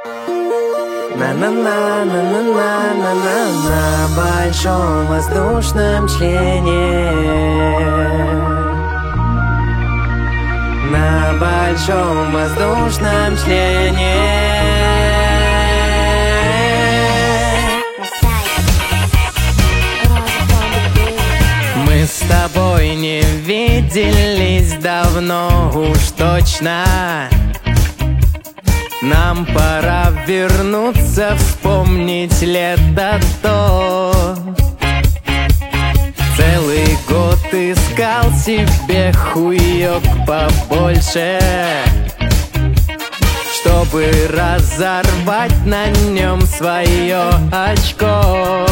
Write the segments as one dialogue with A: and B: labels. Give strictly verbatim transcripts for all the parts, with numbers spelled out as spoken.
A: На-на-на-на-на-на-на-на на большом воздушном члене. На большом воздушном члене. Мы с тобой не виделись давно уж точно. Нам пора вернуться, вспомнить лето то. Целый год искал себе хуёк побольше, чтобы разорвать на нем свое очко.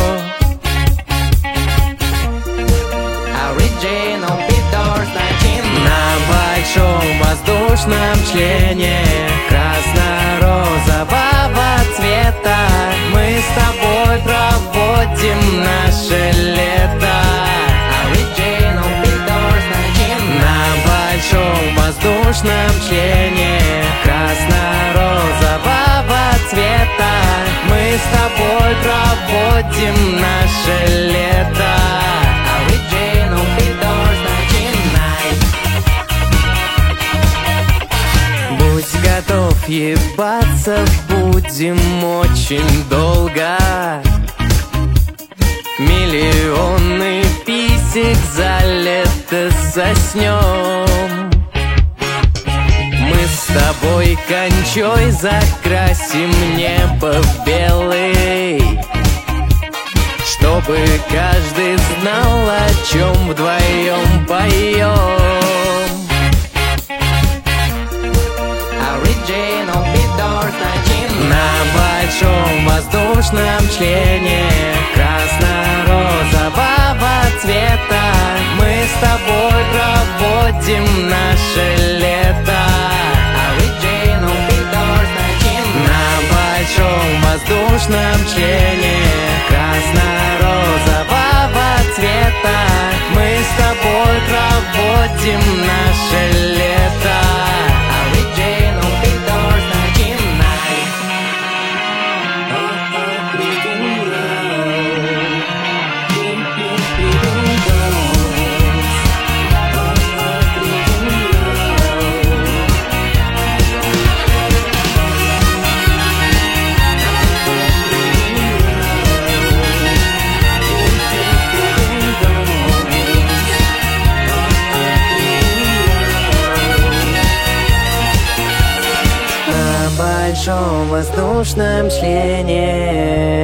A: Original Beatles один. На большом воздушном члене красно-розового цвета мы с тобой проводим наше лето. Original Beatles один. На большом воздушном члене красно-розового цвета мы с тобой проводим наше лето. Original Beatles начинай. Будь готов, ебаться будем очень долго. Миллионы писек за лето соснем. Мы с тобой кончой закрасим небо в белый, чтобы каждый знал, о чем вдвоем поем. Original Beatles один. На большом воздушном члене красно-розового цвета мы с тобой проводим наше лето. Original Beatles один. На большом воздушном члене красно-розового цвета мы с тобой проводим наше лето. Original Beatles начинай. В большом воздушном члене.